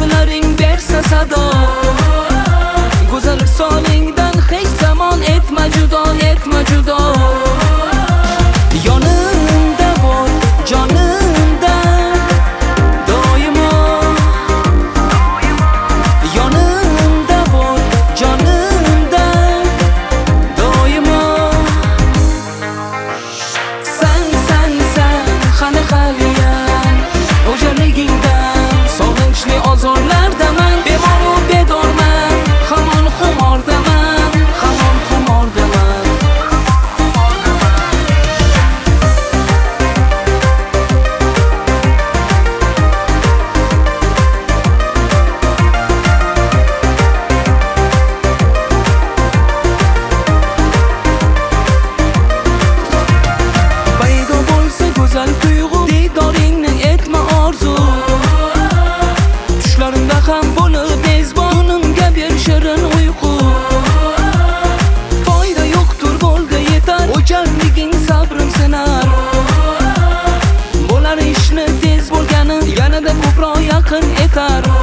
Qo'llaring bersa sado, go'zallik soningdan hech zamon etma judo, etma judo. Yonimda bo'l jonimda doimo, yonimda bo'l jonimda doimo. San hali haliyam o'jarligingdan sog'inchli ozorlardaman, bemoru bedorman, hamon xumordaman, hamon xumordaman. Paydo bo'lsa go'zal tuyg'u, diydoringni etma orzu. Tushlarimda ham bo'lib mezbon, tunimga ber shirin uyqu. Foyda yo'qtur, bo'ldi yetar, o'jarliging sabrim sinar. Bo'lar ishni tez bo'lgani yanada ko'proq yaqin etar.